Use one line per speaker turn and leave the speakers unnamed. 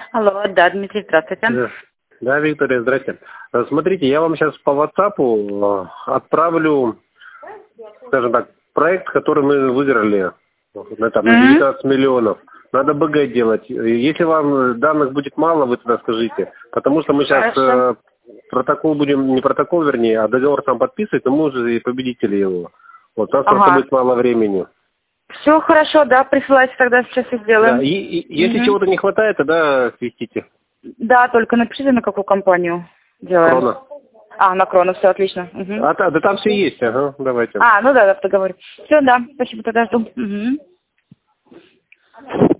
Алло, да, Дмитрий, здравствуйте.
Да, Виктория, здрасте. Смотрите, я вам сейчас по WhatsApp отправлю, скажем так, проект, который мы выиграли на 19 миллионов. Надо БГ делать. Если вам данных будет мало, вы тогда скажите. Потому что мы сейчас протокол будем, не протокол, вернее, а договор сам подписывать, но мы уже и победители его. Вот, у нас просто будет мало времени.
Все хорошо, да, присылайте тогда, сейчас и сделаем.
Да, и если чего-то не хватает, тогда свистите.
Да, только напишите, на какую компанию делаем.
Крона.
На Крона, все отлично.
Да там все есть, ага, давайте.
Ну да, в договоре. Все, да, спасибо, тогда жду.